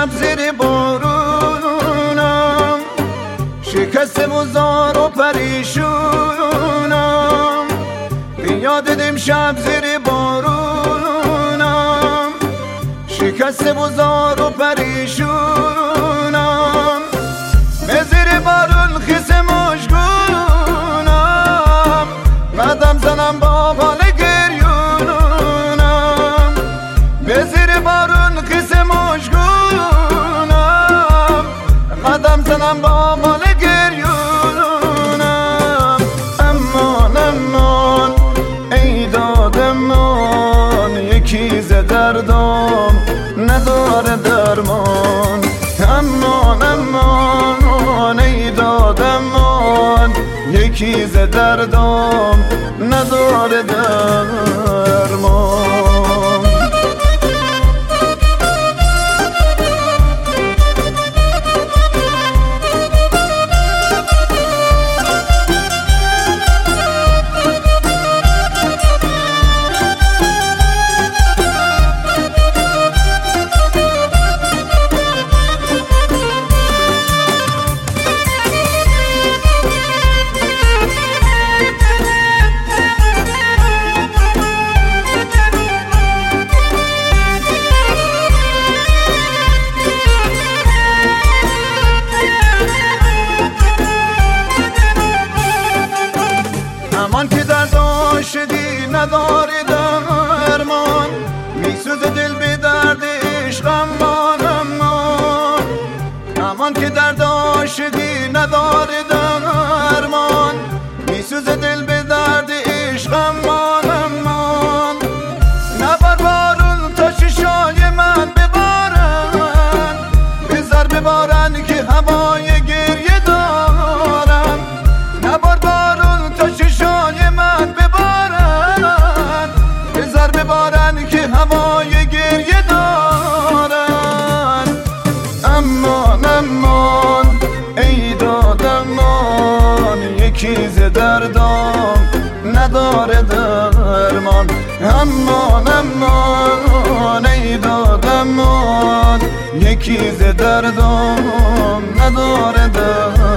شب زیر بارونم، شکسته و زار و پریشونم. یاد دیدم شب زیر بارونم، شکسته و زار و پریشونم. به زیر بارون خیس مشگونم، قدم زنم با حال گریونم. به زیر بارون خیس مشگونم، قدم زنم با حال گریونم. امان امان ای دادمان، یکی ز دردم نداره درمان. امان امان ای دادمان، یکی ز دردم نداره درمان. امان که درد عاشقی نداری درمان، میسوزه دل به درد عشق امان امان. امان که درد عاشقی نداری درمان، میسوزه دل به درد عشق امان امان. نبار بارون تا چشای من ببارن، بذار ببارن که هوای گریه دارم. نبار بارون تا چشای من ببارن، بذار ببارن که هوای گریه دارن. امان امان ای دادمان، یکی ز دردم نداره درمان. امان امان ای دادمان، یکی ز دردم نداره درمان.